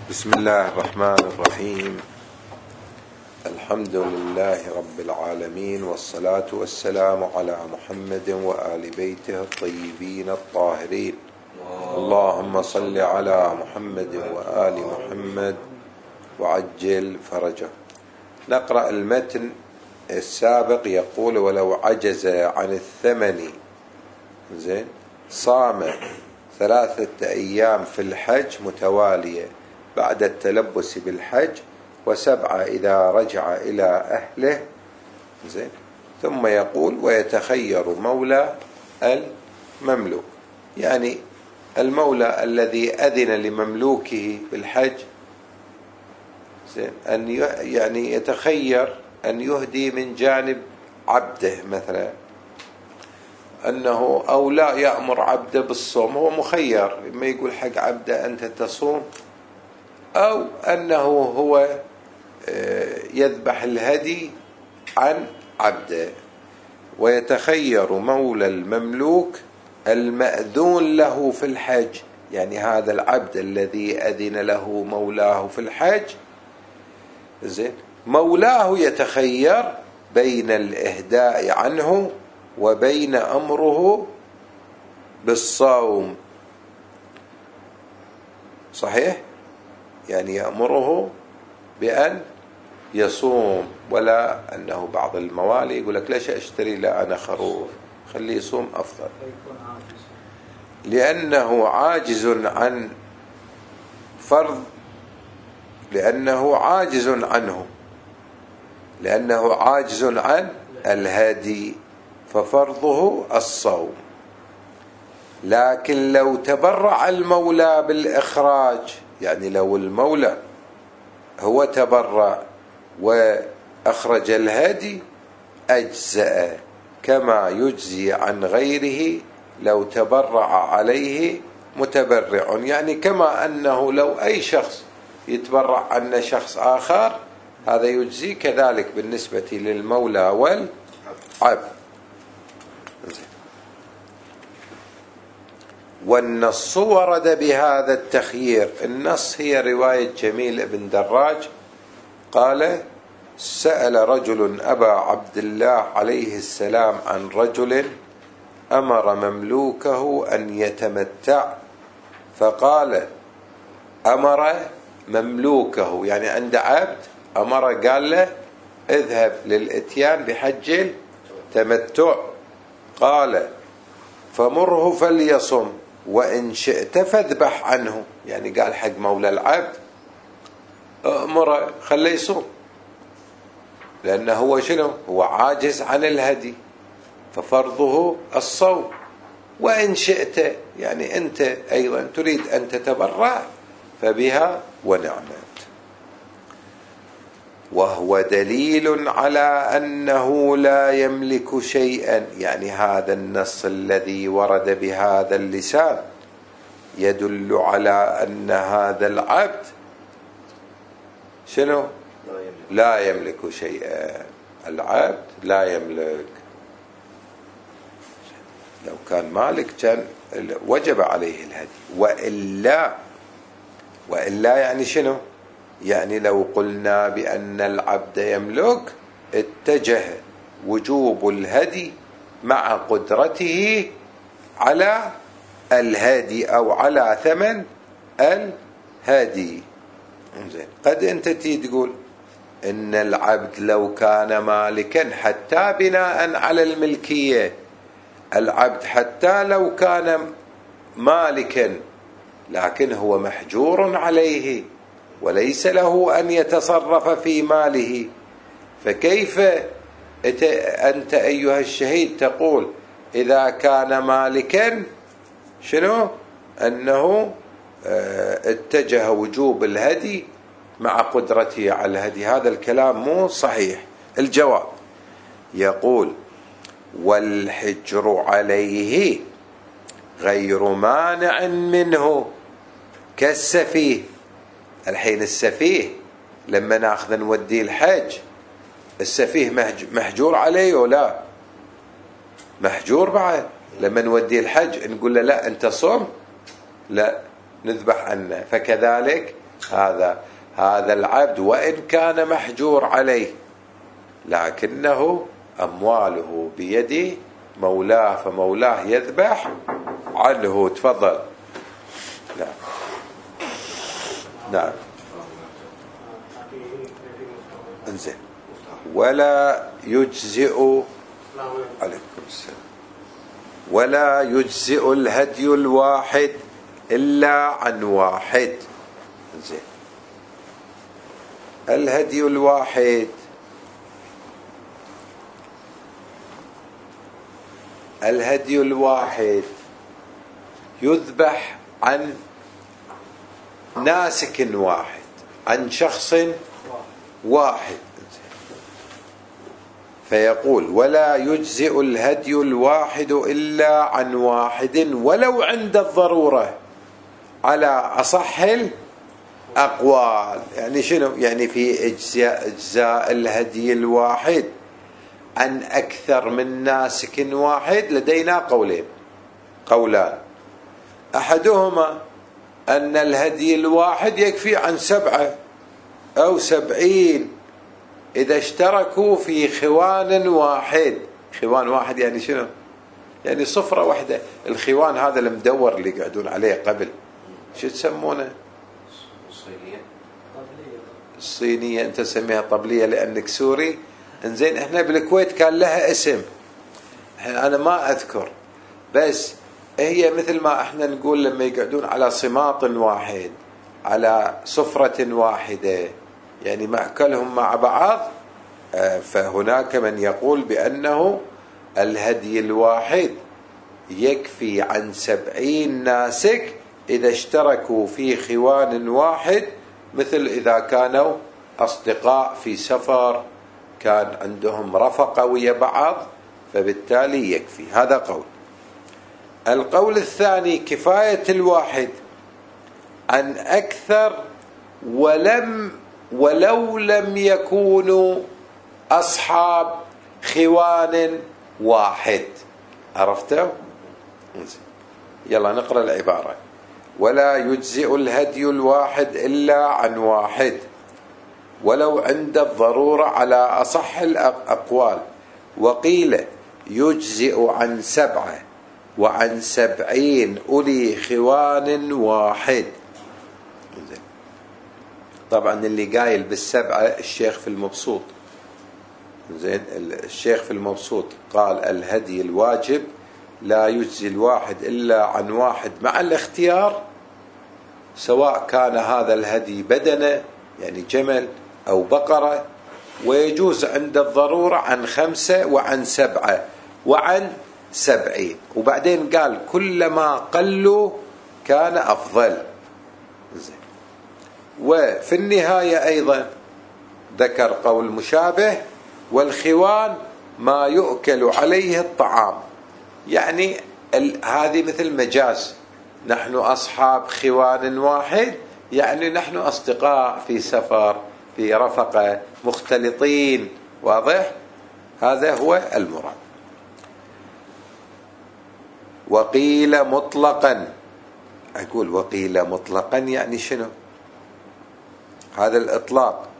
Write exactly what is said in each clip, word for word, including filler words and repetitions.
بسم الله الرحمن الرحيم. الحمد لله رب العالمين، والصلاة والسلام على محمد وآل بيته الطيبين الطاهرين. اللهم صل على محمد وآل محمد وعجل فرجه. نقرأ المتن السابق. يقول: ولو عجز عن الثمن زين صام ثلاثة أيام في الحج متوالية بعد التلبس بالحج، وسبعة إذا رجع إلى أهله. زين ثم يقول: ويتخير مولى المملوك، يعني المولى الذي أذن لمملوكه بالحج زين أن يعني يتخير أن يهدي من جانب عبده مثلا، أنه أو لا يأمر عبده بالصوم. هو مخير، إما يقول حق عبده أنت تصوم، أو أنه هو يذبح الهدي عن عبده. ويتخير مولى المملوك المأذون له في الحج، يعني هذا العبد الذي أذن له مولاه في الحج زين مولاه يتخير بين الإهداء عنه وبين أمره بالصوم. صحيح؟ يعني يأمره بأن يصوم، ولا أنه بعض الموالي يقول لك ليش أشتري لا أنا خروف، خليه يصوم أفضل، لأنه عاجز عن فرض، لأنه عاجز عنه لأنه عاجز عن الهدي، ففرضه الصوم. لكن لو تبرع المولى بالإخراج، يعني لو المولى هو تبرع وأخرج الهدي أجزأ، كما يجزي عن غيره لو تبرع عليه متبرع. يعني كما أنه لو أي شخص يتبرع عن شخص آخر هذا يجزي، كذلك بالنسبة للمولى والعبد. والنص ورد بهذا التخيير. النص هي رواية جميل بن دراج قال: سأل رجل أبا عبد الله عليه السلام عن رجل أمر مملوكه أن يتمتع، فقال: أمر مملوكه يعني عند عبد أمر، قال له اذهب للإتيان بحج التمتع، قال: فمره فليصم وإن شئت فاذبح عنه. يعني قال حق مولى العبد أمره خليه يصوم، لأنه هو شنو؟ هو عاجز عن الهدي، ففرضه الصوم. وإن شئت يعني أنت أيضا تريد أن تتبرع فبها ونعمت. وهو دليل على أنه لا يملك شيئا، يعني هذا النص الذي ورد بهذا اللسان يدل على أن هذا العبد شنو؟ لا يملك شيئا. العبد لا يملك. لو كان مالك كان وجب عليه الهدي، وإلا وإلا يعني شنو؟ يعني لو قلنا بأن العبد يملك اتجه وجوب الهدي مع قدرته على الهدي أو على ثمن الهدي. قد أنت تقول إن العبد لو كان مالكا، حتى بناء على الملكية، العبد حتى لو كان مالكا لكن هو محجور عليه وليس له أن يتصرف في ماله، فكيف أنت أيها الشهيد تقول إذا كان مالكا شنو؟ أنه اتجه وجوب الهدي مع قدرته على الهدي. هذا الكلام مو صحيح. الجواب يقول: والحجر عليه غير مانع منه كالسفيه. الحين السفيه لما ناخذ نوديه الحج، السفيه محجور عليه ولا محجور بعد؟ لما نوديه الحج نقول له لا أنت صوم، لا نذبح عنه. فكذلك هذا هذا العبد وإن كان محجور عليه لكنه أمواله بيد مولاه فمولاه يذبح عنه. تفضل. نعم نعم. انزين. ولا يجزئ عليكم السلام ولا يجزئ الهدي الواحد إلا عن واحد. انزين. الهدي الواحد الهدي الواحد يذبح عن ناسك واحد، عن شخص واحد. فيقول ولا يجزئ الهدي الواحد إلا عن واحد ولو عند الضرورة على أصح الأقوال. يعني شنو؟ يعني في إجزاء, إجزاء الهدي الواحد عن أكثر من ناسك واحد لدينا قولين قولان. أحدهما أن الهدي الواحد يكفي عن سبعة أو سبعين إذا اشتركوا في خوان واحد. خوان واحد يعني شنو؟ يعني صفرة واحدة. الخوان هذا المدور اللي يقعدون عليه قبل شو تسمونه؟ الصينية. الصينية. أنت تسميها طبلية لأنك سوري. انزين. احنا بالكويت كان لها اسم انا ما اذكر، بس هي مثل ما احنا نقول لما يقعدون على صماط واحد على سفرة واحدة يعني مأكلهم مع بعض. فهناك من يقول بأنه الهدي الواحد يكفي عن سبعين ناسك إذا اشتركوا في خوان واحد، مثل إذا كانوا أصدقاء في سفر كان عندهم رفقة ويا بعض فبالتالي يكفي. هذا قول. القول الثاني كفاية الواحد عن أكثر ولم ولو لم يكونوا أصحاب خوان واحد. عرفتوا؟ يلا نقرأ العبارة. ولا يجزئ الهدي الواحد إلا عن واحد ولو عند الضرورة على أصح الأقوال. وقيل يجزئ عن سبعة وعن سبعين أولي خوان واحد. طبعا اللي قايل بالسبعة الشيخ في المبسوط. زين. الشيخ في المبسوط قال الهدي الواجب لا يجزي الواحد إلا عن واحد مع الاختيار، سواء كان هذا الهدي بدنة يعني جمل أو بقرة، ويجوز عند الضرورة عن خمسة وعن سبعة وعن سبعين. وبعدين قال كلما قلوا كان أفضل. زين. وفي النهاية أيضا ذكر قول مشابه والخوان ما يؤكل عليه الطعام. يعني هذه مثل مجاز، نحن أصحاب خوان واحد يعني نحن أصدقاء في سفر في رفقة مختلطين. واضح؟ هذا هو المراد. وقيل مطلقا. أقول وقيل مطلقا يعني شنو؟ هذا الإطلاق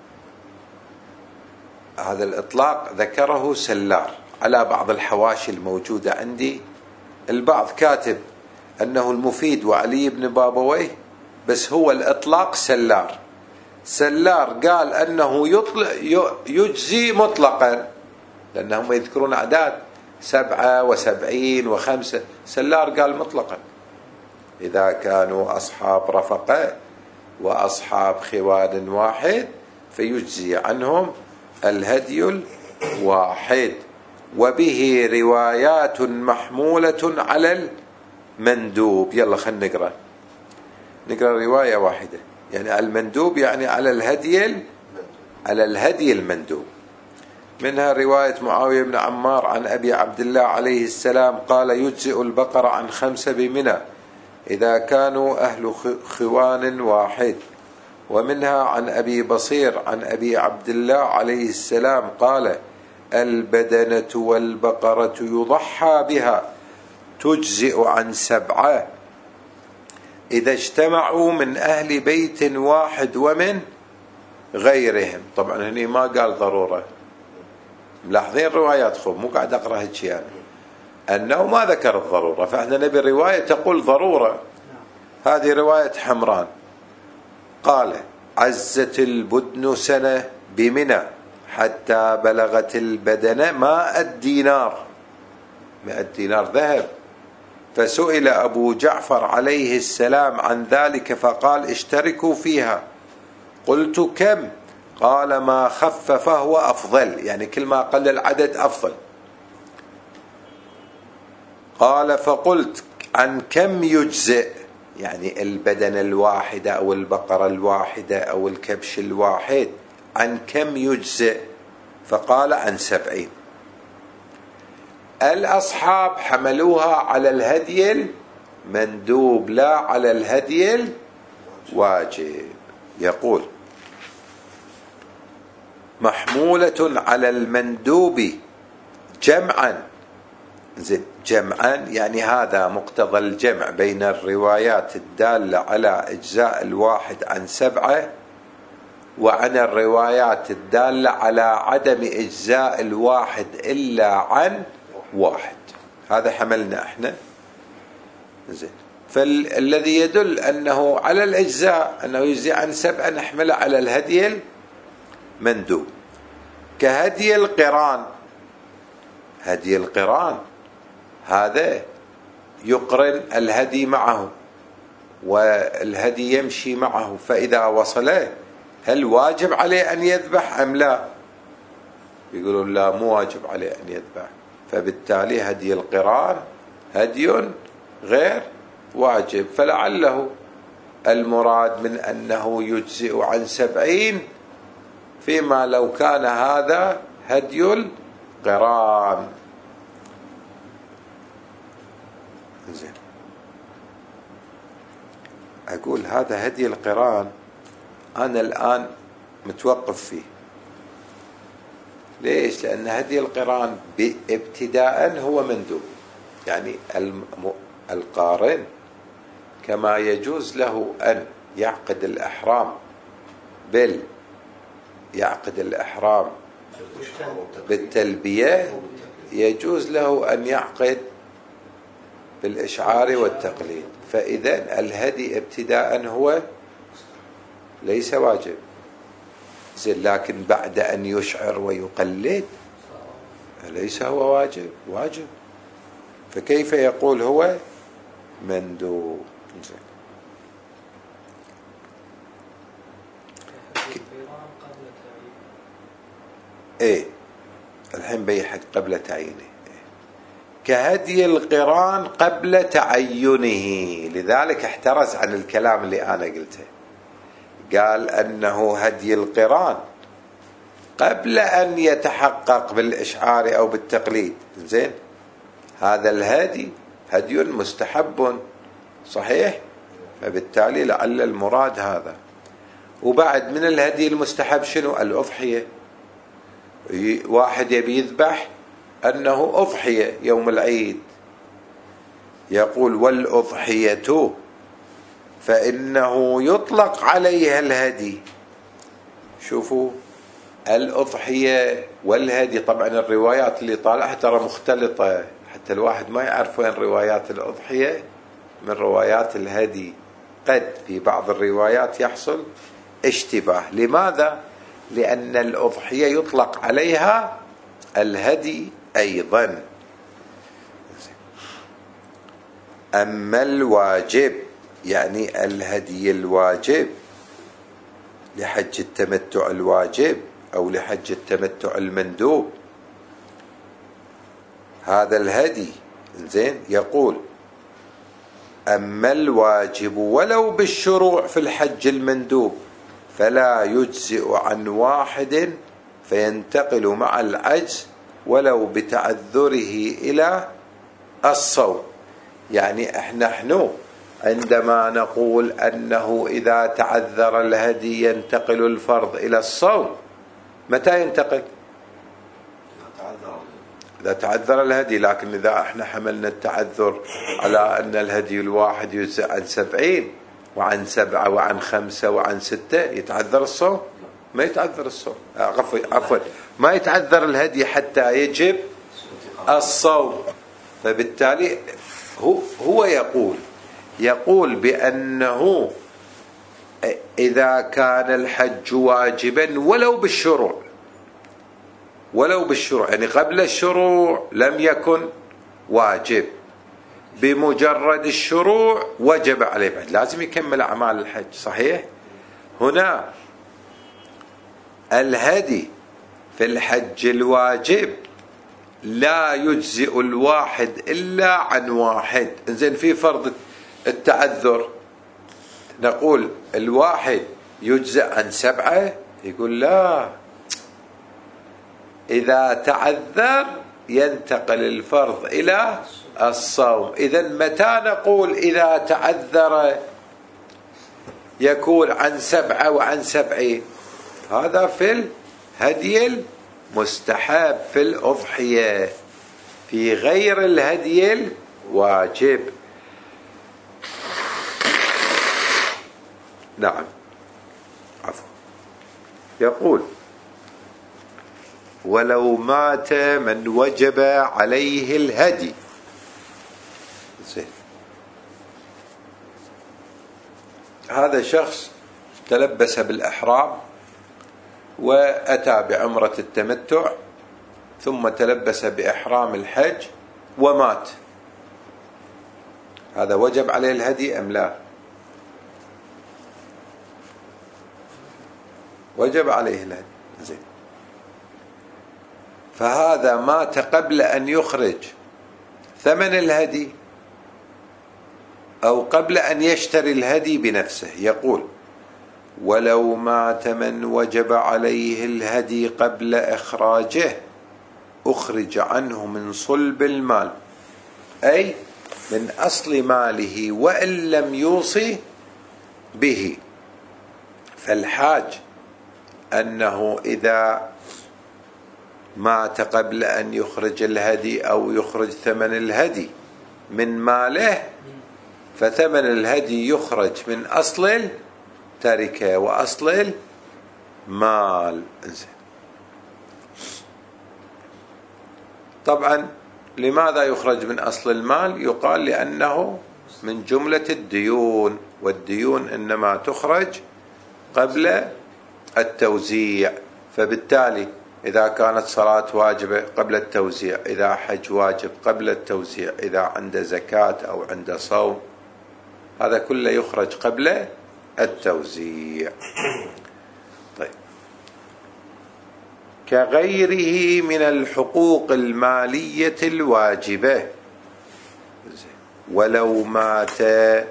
هذا الإطلاق ذكره سلار على بعض الحواشي الموجودة عندي. البعض كاتب أنه المفيد وعلي بن بابويه، بس هو الإطلاق سلار. سلار قال أنه يطلق يجزي مطلقا لأنهم يذكرون أعداد سبعة وسبعين وخمسة. سلار قال مطلقا إذا كانوا أصحاب رفقة وأصحاب خوان واحد فيجزي عنهم الهدي الواحد. وبه روايات محمولة على المندوب. يلا خلينا نقرأ نقرأ رواية واحدة. يعني المندوب يعني على الهدي على الهدي المندوب. منها رواية معاوية بن عمار عن أبي عبد الله عليه السلام قال يجزئ البقر عن خمسة بمنى إذا كانوا أهل خوان واحد. ومنها عن أبي بصير عن أبي عبد الله عليه السلام قال البدنة والبقرة يضحى بها تجزئ عن سبعة إذا اجتمعوا من أهل بيت واحد ومن غيرهم. طبعا هني ما قال ضرورة، ملاحظين روايات خب مو قاعد أقرأ هيك يعني أنه ما ذكر الضرورة، فإحنا نبي رواية تقول ضرورة. هذه رواية حمران قال عزت البدن سنة بمنى حتى بلغت البدنة ماء الدينار، ماء الدينار ذهب. فسئل أبو جعفر عليه السلام عن ذلك فقال اشتركوا فيها. قلت كم؟ قال ما خف فهو أفضل، يعني كل ما قل العدد أفضل. قال فقلت عن كم يجزئ؟ يعني البدنة الواحدة أو البقرة الواحدة أو الكبش الواحد عن كم يجزئ؟ فقال عن سبعين. الأصحاب حملوها على الهدي المندوب لا على الهدي الواجب. يقول محمولة على المندوب جمعا. زين جمعا يعني هذا مقتضى الجمع بين الروايات الدالة على إجزاء الواحد عن سبعة وعن الروايات الدالة على عدم إجزاء الواحد إلا عن واحد. هذا حملنا احنا. زين فالذي يدل أنه على الإجزاء أنه يجزي عن سبعة نحمله على الهدي المندوب. كهدي القران، هدي القران هذا يقرن الهدي معه والهدي يمشي معه، فإذا وصله هل واجب عليه أن يذبح أم لا؟ يقولون لا مو واجب عليه أن يذبح، فبالتالي هدي القران هدي غير واجب. فلعله المراد من أنه يجزئ عن سبعين فيما لو كان هذا هدي القران. زين أقول هذا هدي القران أنا الآن متوقف فيه. ليش؟ لأن هدي القران ابتداء هو مندوب، يعني القارن كما يجوز له أن يعقد الإحرام بال يعقد الإحرام بالتلبية، يجوز له أن يعقد بالإشعار والتقليد. فإذا الهدي ابتداء هو ليس واجب، زين لكن بعد أن يشعر ويقلد ليس هو واجب، واجب. فكيف يقول هو مندوب؟ زين ايه الحين بيحق قبل تعيينه. إيه؟ كهدي القران قبل تعينه، لذلك احترز عن الكلام اللي انا قلته. قال انه هدي القران قبل ان يتحقق بالاشعار او بالتقليد. زين هذا الهدي هدي مستحب صحيح، فبالتالي لعل المراد هذا. وبعد من الهدي المستحب شنو؟ الأضحية. واحد يبي يذبح أنه أضحية يوم العيد، يقول والأضحية فإنه يطلق عليها الهدي. شوفوا الأضحية والهدي، طبعا الروايات اللي طالعها ترى مختلطة، حتى الواحد ما يعرف وين روايات الأضحية من روايات الهدي. قد في بعض الروايات يحصل اشتباه. لماذا؟ لأن الأضحية يطلق عليها الهدي أيضا. أما الواجب يعني الهدي الواجب لحج التمتع الواجب أو لحج التمتع المندوب، هذا الهدي زين يقول أما الواجب ولو بالشروع في الحج المندوب فلا يجزئ عن واحد فينتقل مع العجز ولو بتعذره إلى الصوم. يعني احنا نحن عندما نقول أنه إذا تعذر الهدي ينتقل الفرض إلى الصوم، متى ينتقل؟ إذا تعذر الهدي. لكن إذا احنا حملنا التعذر على أن الهدي الواحد يجزئ عن سبعين وعن سبعة وعن خمسة وعن ستة، يتعذر الصوم؟ ما يتعذر الصوم، عفوا عفوا ما يتعذر الهدي حتى يجب الصوم. فبالتالي هو هو يقول يقول بأنه إذا كان الحج واجبا ولو بالشروع، ولو بالشروع يعني قبل الشروع لم يكن واجب، بمجرد الشروع وجب عليه بعد، لازم يكمل أعمال الحج. صحيح؟ هنا الهدي في الحج الواجب لا يجزئ الواحد إلا عن واحد. إنزين في فرض التعذر نقول الواحد يجزئ عن سبعة، يقول لا، إذا تعذر ينتقل الفرض إلى الصوم. إذن متى نقول إذا تعذر يكون عن سبعة وعن سبعين؟ هذا في الهدي المستحب في الأضحية، في غير الهدي الواجب. نعم عفوا. يقول ولو مات من وجب عليه الهدي. زين، هذا شخص تلبس بالإحرام وأتى بعمرة التمتع ثم تلبس بإحرام الحج ومات، هذا وجب عليه الهدي أم لا؟ وجب عليه الهدي. زين، فهذا مات قبل أن يخرج ثمن الهدي أو قبل أن يشتري الهدي بنفسه. يقول ولو مات من وجب عليه الهدي قبل إخراجه أخرج عنه من صلب المال، أي من أصل ماله وإن لم يوصي به. فالحاج أنه إذا مات قبل أن يخرج الهدي أو يخرج ثمن الهدي من ماله، فثمن الهدي يخرج من أصل التركة وأصل المال. طبعا لماذا يخرج من أصل المال؟ يقال لأنه من جملة الديون، والديون إنما تخرج قبل التوزيع. فبالتالي إذا كانت صلاة واجبة قبل التوزيع، إذا حج واجب قبل التوزيع، إذا عنده زكاة أو عنده صوم، هذا كله يخرج قبل التوزيع. طيب، كغيره من الحقوق المالية الواجبة. ولو مات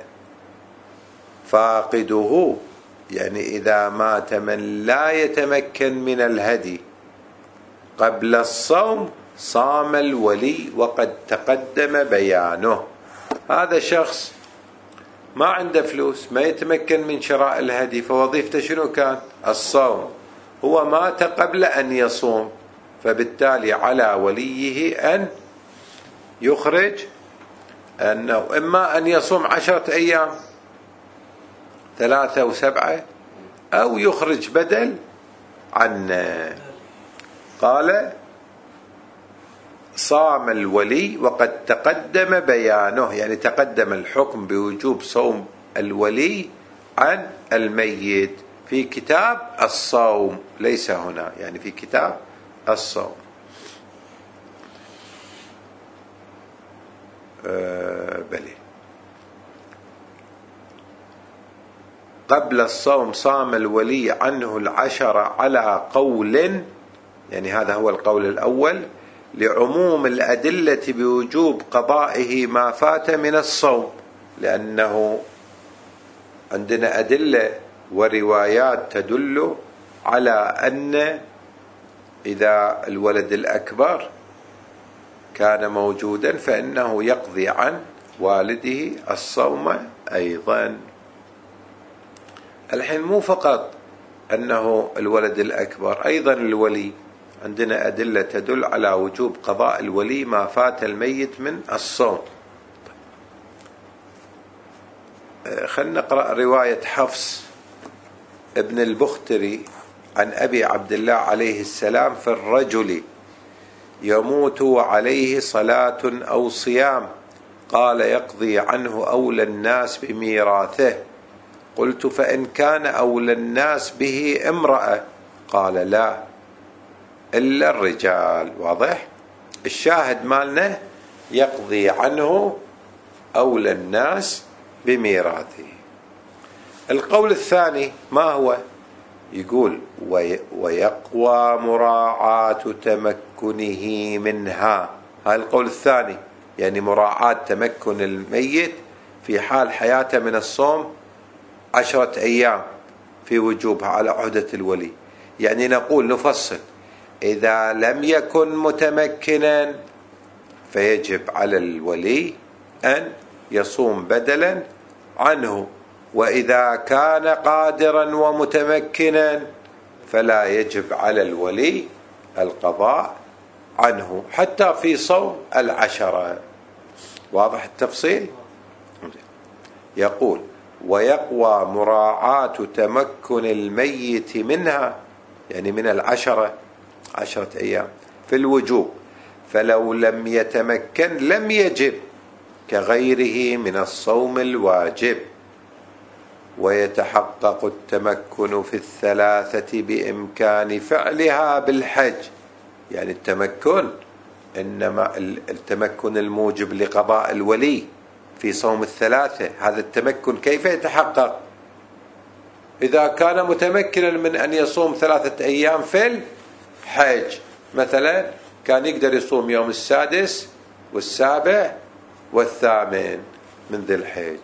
فاقده، يعني إذا مات من لا يتمكن من الهدي قبل الصوم صام الولي وقد تقدم بيانه. هذا شخص ما عنده فلوس، ما يتمكن من شراء الهدي، فوظيفته شنو كان؟ الصوم. هو مات قبل أن يصوم، فبالتالي على وليه أن يخرج، أنه إما أن يصوم عشرة أيام ثلاثة وسبعة، أو يخرج بدل عنه. قال صام الولي وقد تقدم بيانه، يعني تقدم الحكم بوجوب صوم الولي عن الميت في كتاب الصوم، ليس هنا، يعني في كتاب الصوم. أه بلي قبل الصوم صام الولي عنه العشر على قول، يعني هذا هو القول الأول، لعموم الأدلة بوجوب قضائه ما فات من الصوم، لأنه عندنا أدلة وروايات تدل على أن إذا الولد الأكبر كان موجودا فإنه يقضي عن والده الصوم أيضا. الحين مو فقط أنه الولد الأكبر، أيضا الولي عندنا أدلة تدل على وجوب قضاء الولي ما فات الميت من الصوم. خلنا نقرأ رواية حفص ابن البختري عن أبي عبد الله عليه السلام في الرجل يموت وعليه صلاة أو صيام، قال يقضي عنه أولى الناس بميراثه. قلت فإن كان أولى الناس به امرأة؟ قال لا إلا الرجال. واضح؟ الشاهد مالنا يقضي عنه أولى الناس بميراثه. القول الثاني ما هو؟ يقول ويقوى مراعاة تمكنه منها. هذا القول الثاني، يعني مراعاة تمكن الميت في حال حياته من الصوم عشرة أيام في وجوبها على عهدة الولي. يعني نقول نفصل: إذا لم يكن متمكنا فيجب على الولي أن يصوم بدلا عنه، وإذا كان قادرا ومتمكنا فلا يجب على الولي القضاء عنه حتى في صوم العشرة. واضح التفصيل؟ يقول ويقوى مراعاة تمكن الميت منها، يعني من العشرة عشرة أيام في الوجوب، فلو لم يتمكن لم يجب كغيره من الصوم الواجب. ويتحقق التمكن في الثلاثة بإمكان فعلها بالحج. يعني التمكن إنما التمكن الموجب لقضاء الولي في صوم الثلاثة، هذا التمكن كيف يتحقق؟ إذا كان متمكنا من أن يصوم ثلاثة أيام في الحج، مثلا كان يقدر يصوم يوم السادس والسابع والثامن من ذي الحج.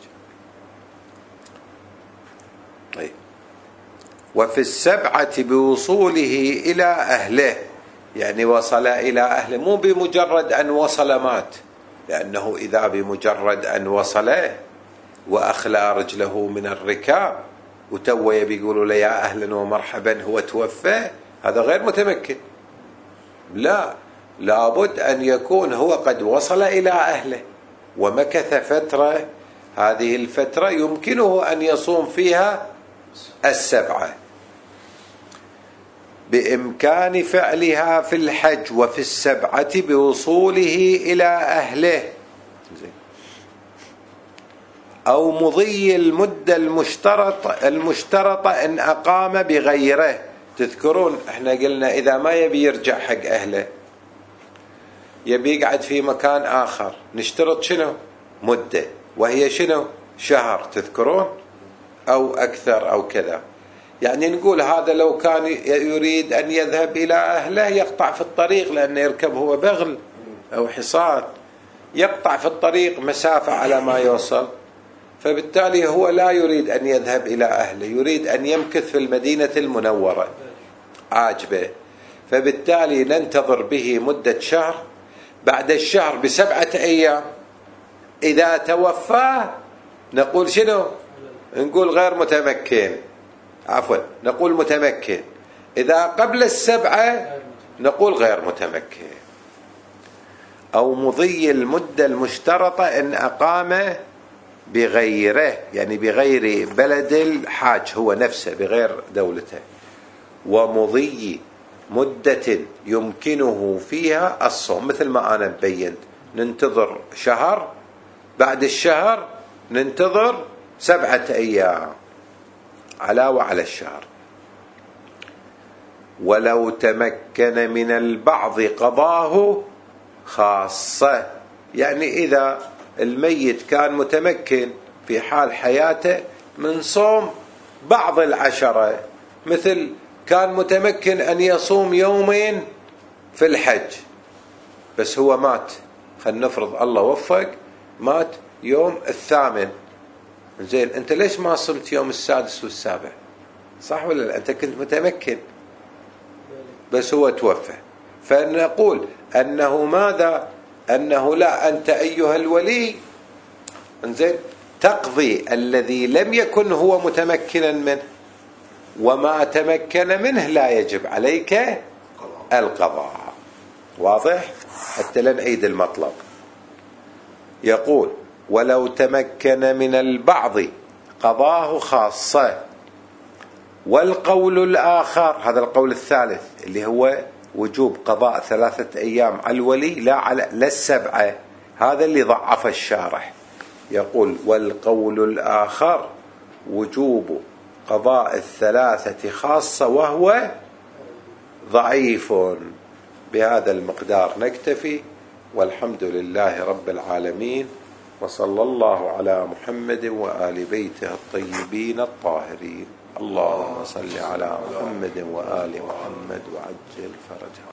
طيب. وفي السبعة بوصوله إلى أهله، يعني وصل إلى أهله، مو بمجرد أن وصل مات، لأنه إذا بمجرد أن وصل وأخلى رجله من الركاب وتوه بيقولوا له يا أهلا ومرحبا هو توفى، هذا غير متمكن. لا، لابد أن يكون هو قد وصل إلى أهله ومكث فترة، هذه الفترة يمكنه أن يصوم فيها السبعة بإمكان فعلها في الحج وفي السبعة بوصوله إلى أهله، أو مضي المدة المشترطة المشترطة إن أقام بغيره. تذكرون احنا قلنا إذا ما يبي يرجع حق أهله، يبي يقعد في مكان آخر، نشترط شنو؟ مدة، وهي شنو؟ شهر، تذكرون؟ أو أكثر أو كذا. يعني نقول هذا لو كان يريد أن يذهب إلى أهله يقطع في الطريق، لأنه يركب هو بغل أو حصان، يقطع في الطريق مسافة على ما يوصل، فبالتالي هو لا يريد أن يذهب إلى أهله، يريد أن يمكث في المدينة المنورة عاجبه، فبالتالي ننتظر به مدة شهر. بعد الشهر بسبعة أيام إذا توفاه نقول شنو؟ نقول غير متمكن، عفوا نقول متمكن. إذا قبل السبعة نقول غير متمكن. أو مضي المدة المشترطة إن أقام بغيره، يعني بغير بلد الحاج هو نفسه، بغير دولته. ومضي مدة يمكنه فيها الصوم، مثل ما أنا بينت، ننتظر شهر، بعد الشهر ننتظر سبعة أيام علاوة على الشهر. ولو تمكن من البعض قضاه خاصة، يعني إذا الميت كان متمكن في حال حياته من صوم بعض العشرة، مثل كان متمكن أن يصوم يومين في الحج بس هو مات، خلينا نفرض الله وفق مات يوم الثامن، زين أنت ليش ما صمت يوم السادس والسابع؟ صح ولا لا؟ أنت كنت متمكن بس هو توفى. فنقول أنه ماذا؟ أنه لا، أنت أيها الولي زين تقضي الذي لم يكن هو متمكنا منه، وما تمكن منه لا يجب عليك القضاء. واضح؟ حتى لا نعيد المطلب. يقول ولو تمكن من البعض قضاه خاصة. والقول الآخر، هذا القول الثالث اللي هو وجوب قضاء ثلاثة أيام على الولي لا على لا السبعة، هذا اللي ضعف الشارح. يقول والقول الآخر وجوب قضاء الثلاثة خاصة وهو ضعيف. بهذا المقدار نكتفي، والحمد لله رب العالمين، وصلى الله على محمد وآل بيته الطيبين الطاهرين. اللهم صل على محمد وآل محمد وعجل فرجهم.